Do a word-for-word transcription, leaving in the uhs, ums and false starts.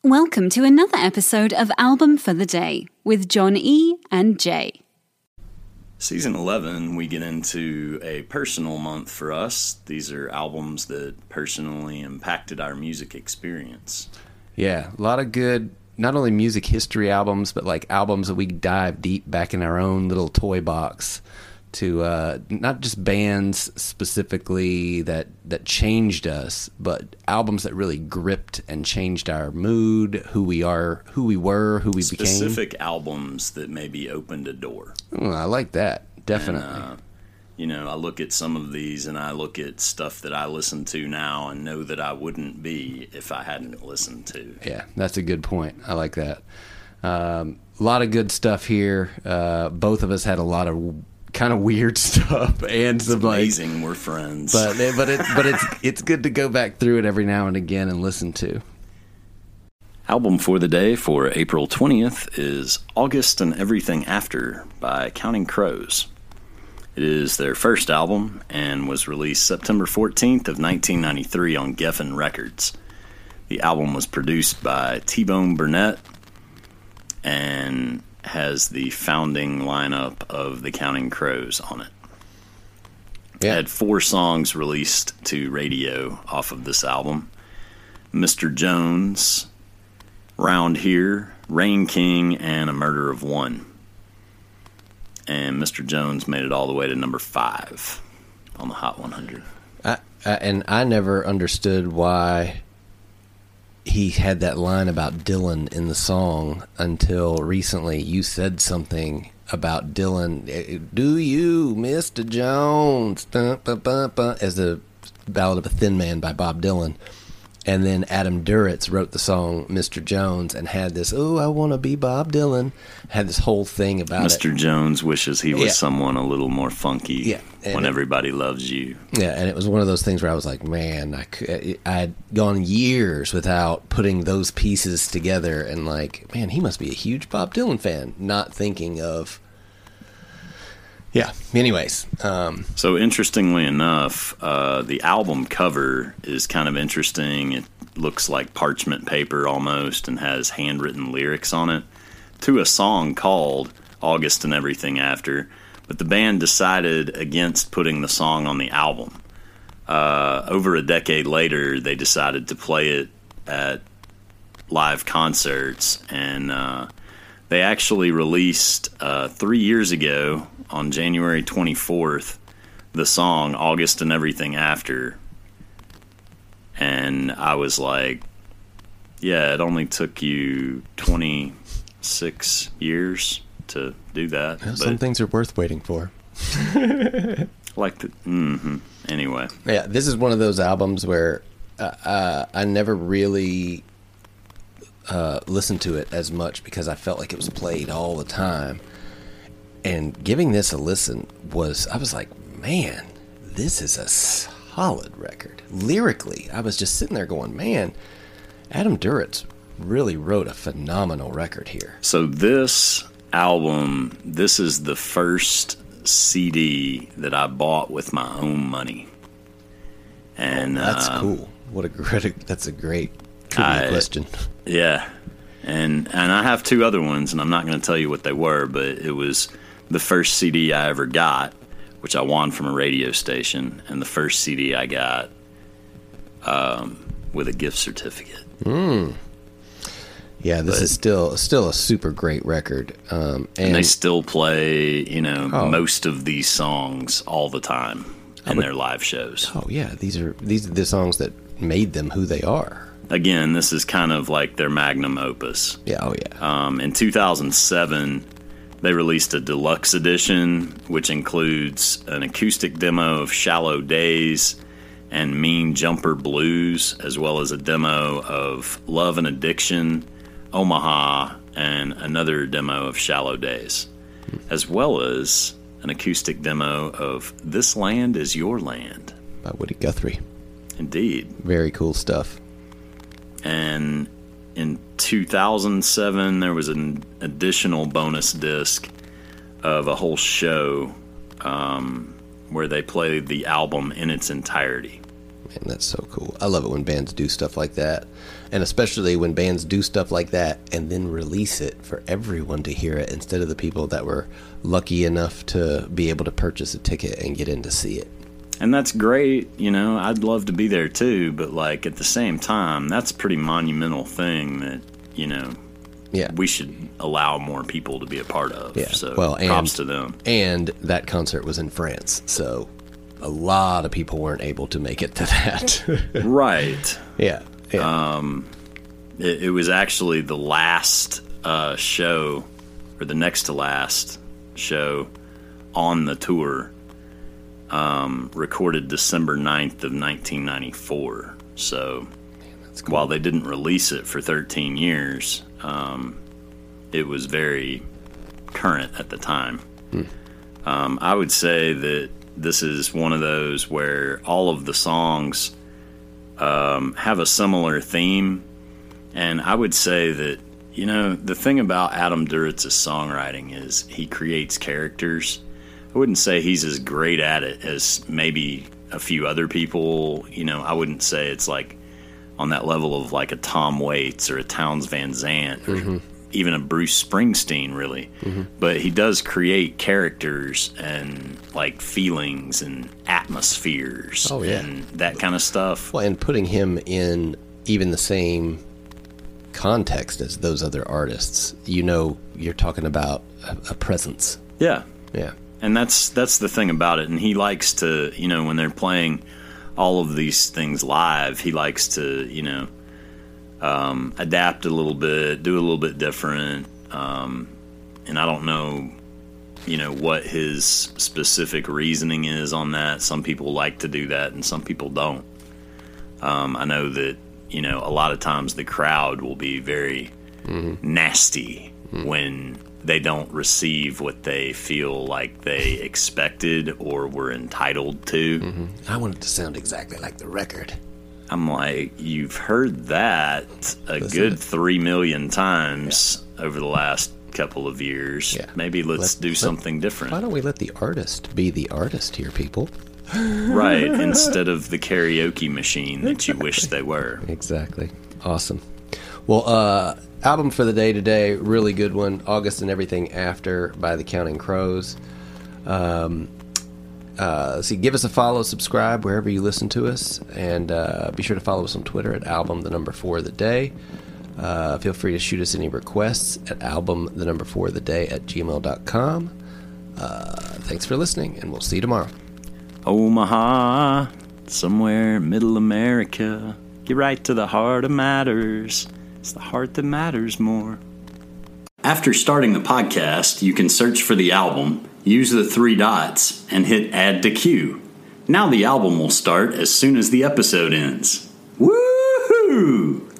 Welcome to another episode of Album for the Day with John E. and Jay. Season eleven, we get into a personal month for us. These are albums that personally impacted our music experience. Yeah, a lot of good, not only music history albums, but like albums that we dive deep back in our own little toy box to uh, not just bands specifically that, that changed us, but albums that really gripped and changed our mood, who we are, who we were, who we Specific became. Specific albums that maybe opened a door. Oh, I like that, definitely. And, uh, you know, I look at some of these and I look at stuff that I listen to now and know that I wouldn't be if I hadn't listened to. Yeah, that's a good point. I like that. Um, a lot of good stuff here. Uh, both of us had a lot of kind of weird stuff and it's some amazing like, we're friends. But but it but it's it's good to go back through it every now and again and listen to. Album for the day for April twentieth is August and Everything After by Counting Crows. It is their first album and was released September fourteenth of nineteen ninety-three on Geffen Records. The album was produced by T-Bone Burnett and has the founding lineup of the Counting Crows on it. Yeah. It had four songs released to radio off of this album. Mister Jones, Round Here, Rain King, and A Murder of One. And Mister Jones made it all the way to number five on the Hot one hundred. I, I, and I never understood why he had that line about Dylan in the song until recently. You said something about Dylan. Do you, Mister Jones? Dun, dun, dun, dun, as the Ballad of a Thin Man by Bob Dylan. And then Adam Duritz wrote the song Mister Jones and had this, oh, I want to be Bob Dylan. Had this whole thing about Mister it. Jones wishes he was Yeah. someone a little more funky Yeah, when it, everybody loves you. Yeah, and it was one of those things where I was like, man, I could, I'd gone years without putting those pieces together and like, man, he must be a huge Bob Dylan fan, not thinking of... Yeah, anyways. Um, so interestingly enough, uh, the album cover is kind of interesting. It looks like parchment paper almost and has handwritten lyrics on it to a song called August and Everything After. But the band decided against putting the song on the album. Uh, over a decade later, they decided to play it at live concerts, and uh, they actually released uh, three years ago on January twenty-fourth the song August and Everything After. And I was like, yeah, it only took you twenty-six years to do that. Well, some things are worth waiting for. Like the, mm-hmm. Anyway. Yeah, this is one of those albums where uh, uh, I never really uh, listened to it as much because I felt like it was played all the time. And giving this a listen was, I was like, man, this is a solid record. Lyrically, I was just sitting there going, man, Adam Duritz really wrote a phenomenal record here. So this album, this is the first C D that I bought with my own money. And oh, that's um, cool. What a great, that's a great trivia I, question. Yeah. And and I have two other ones, and I'm not going to tell you what they were, but it was the first C D I ever got, which I won from a radio station, and the first C D I got um, with a gift certificate. Mm. Yeah, this but, is still still a super great record. Um, and, and they still play, you know, oh, most of these songs all the time in would, their live shows. Oh yeah, these are these are the songs that made them who they are. Again, this is kind of like their magnum opus. Yeah, oh yeah. Um, in two thousand seven, they released a deluxe edition, which includes an acoustic demo of Shallow Days and Mean Jumper Blues, as well as a demo of Love and Addiction, Omaha, and another demo of Shallow Days, as well as an acoustic demo of This Land Is Your Land by Woody Guthrie. Indeed. Very cool stuff. And in two thousand seven, there was an additional bonus disc of a whole show um, where they played the album in its entirety. Man, that's so cool. I love it when bands do stuff like that. And especially when bands do stuff like that and then release it for everyone to hear it instead of the people that were lucky enough to be able to purchase a ticket and get in to see it. And that's great, you know, I'd love to be there too, but like at the same time, that's a pretty monumental thing that, you know, yeah, we should allow more people to be a part of. Yeah. So well, and, props to them. And that concert was in France, so a lot of people weren't able to make it to that. Right. Yeah. yeah. Um, it, it was actually the last uh, show, or the next to last show on the tour, um, recorded December ninth of nineteen ninety-four. So Man, that's cool. While they didn't release it for thirteen years, um, it was very current at the time. Hmm. Um, I would say that this is one of those where all of the songs um, have a similar theme. And I would say that, you know, the thing about Adam Duritz's songwriting is he creates characters. I wouldn't say he's as great at it as maybe a few other people. You know, I wouldn't say it's like on that level of like a Tom Waits or a Townes Van Zandt or mm-hmm. even a Bruce Springsteen, really. Mm-hmm. But he does create characters and like feelings and atmospheres oh, yeah. and that kind of stuff. Well, and putting him in even the same context as those other artists, you know, you're talking about a, a presence. Yeah. Yeah. And that's that's the thing about it. And he likes to, you know, when they're playing all of these things live, he likes to, you know, um, adapt a little bit, do a little bit different. Um, and I don't know, you know, what his specific reasoning is on that. Some people like to do that and some people don't. Um, I know that, you know, a lot of times the crowd will be very mm-hmm. nasty mm-hmm. when they don't receive what they feel like they expected or were entitled to. Mm-hmm. I want it to sound exactly like the record. I'm like, you've heard that a Listen good three million times yeah. over the last couple of years. Yeah. Maybe let's let, do something let, different. Why don't we let the artist be the artist here, people? Right, instead of the karaoke machine that you wish they were. Exactly. Awesome. Well, uh, album for the day today, really good one. August and Everything After by the Counting Crows. Um, uh, let's see, give us a follow, subscribe wherever you listen to us, and uh, be sure to follow us on Twitter at album the number four the day. Uh, feel free to shoot us any requests at album the number four the day at gmail dot com. Uh, thanks for listening, and we'll see you tomorrow. Omaha, somewhere middle America, get right to the heart of matters. It's the heart that matters more. After starting the podcast, you can search for the album, use the three dots, and hit add to queue. Now the album will start as soon as the episode ends. Woohoo!